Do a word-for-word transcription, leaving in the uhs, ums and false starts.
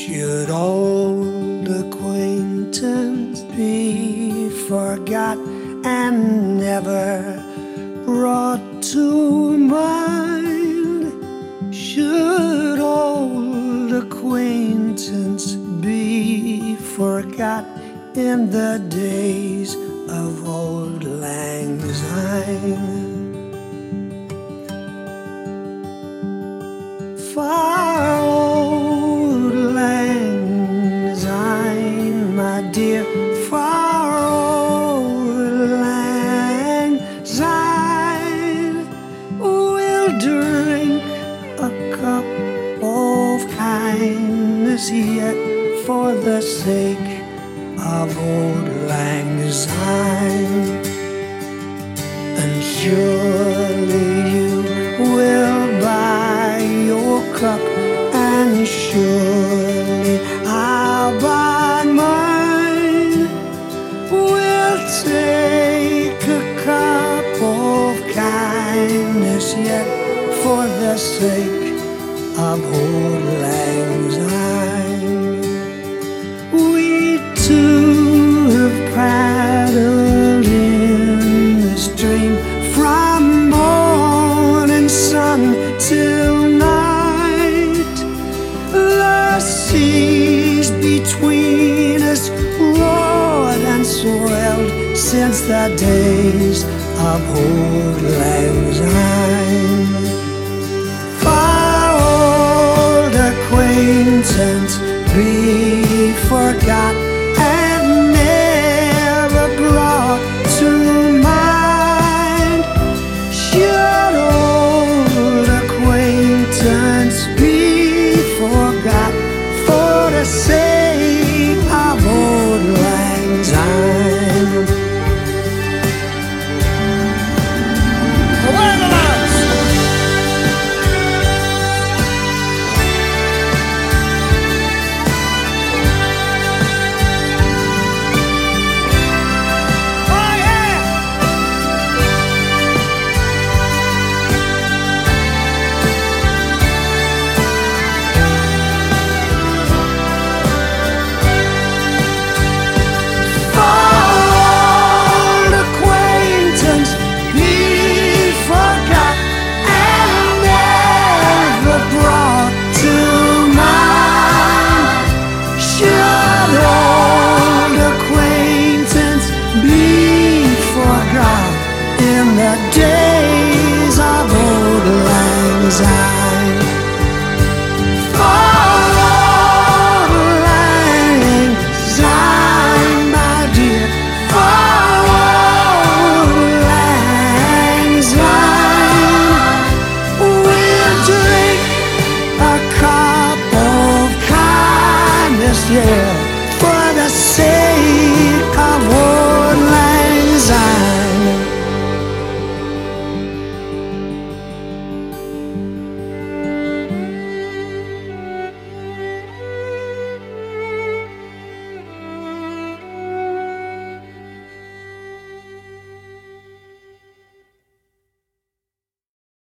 Should old acquaintance be forgot and never brought to mind? Should old acquaintance be forgot in the days of auld lang syne? Far old lang syne, my dear, far old lang syne. We'll drink a cup of kindness yet for the sake of auld lang syne. And surely you will buy your cup, and surely I'll buy mine. We'll take a cup of kindness yet for the sake of auld lang syne. We two have paddled in the stream from morning sun till night. The seas between us roared and swelled since the days of auld lang syne. Far old acquaintance be forgot and never brought to mind. Should old acquaintance be forgot for the sake of auld lang syne? Away the lads! In the days of auld lang syne. For auld lang syne, my dear, for auld lang syne. We'll drink a cup of kindness, yeah, for the sake